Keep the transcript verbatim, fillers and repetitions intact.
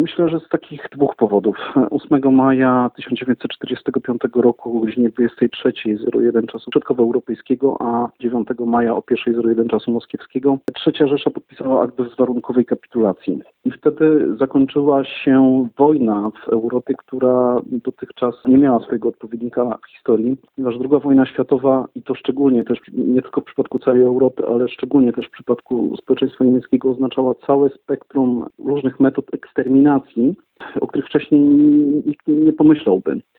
Myślę, że z takich dwóch powodów. ósmego maja tysiąc dziewięćset czterdziestego piątego roku o godzinie dwudziestej trzeciej zero jeden czasu środkowoeuropejskiego, a dziewiątego maja o pierwszej zero jeden czasu moskiewskiego Trzecia Rzesza podpisała akt bezwarunkowej kapitulacji. I wtedy zakończyła się wojna w Europie, która dotychczas nie miała swojego odpowiednika w historii, ponieważ druga wojna światowa, i to szczególnie też nie tylko w przypadku całej Europy, ale szczególnie też w przypadku społeczeństwa niemieckiego, oznaczała całe spektrum różnych metod eksterminacji, o których wcześniej nikt nie pomyślałby.